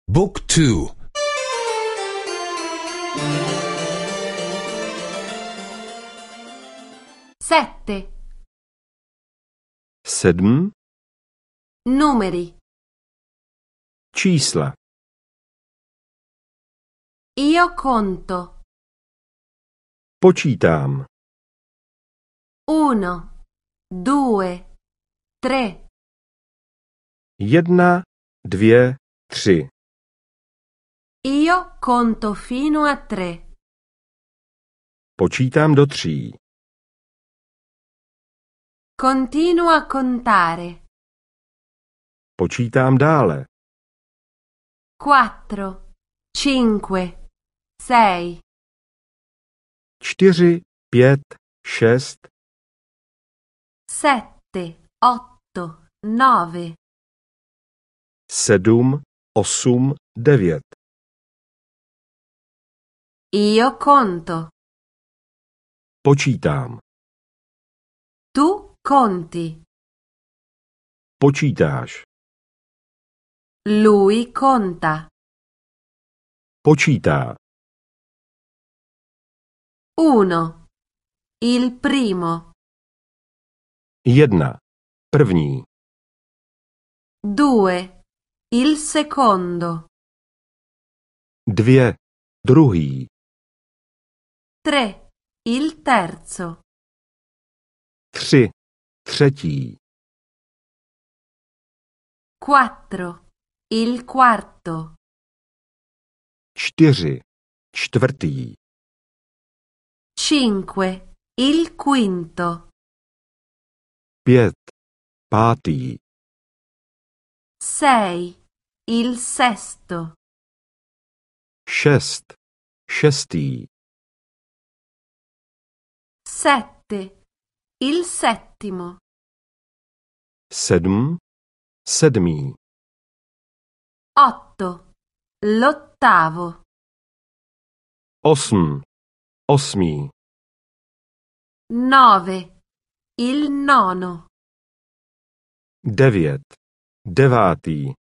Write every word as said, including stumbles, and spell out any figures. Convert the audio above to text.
Book two. Sette. Sedm. Numeri. Čísla. Io conto. Počítám. Uno, due, tre. Jedna, dvě, tři. Io conto fino a tre. Počítám do tří. Continuo a contare. Počítám dále. Quattro, cinque, sei. Čtyři, pět, šest. Sette, otto, nove. Sedm, osm, devět. Io conto. Počítám. Tu conti. Počítáš. Lui conta. Počítá. Uno. Il primo. Jedna. První. Due. Il secondo. Dvě. Druhý. Tre. Il terzo. Tři. Třetí. Quattro. Il quarto. Čtyři. Čtvrtý. Cinque. Il quinto. Pět. Pátý. Sei. Il sesto. Šest. Šestý. Sette. Il settimo. Sedm. Sedmý. Otto. L'ottavo. Osm. Osmý. Nove. Il nono. Devět. Devátý.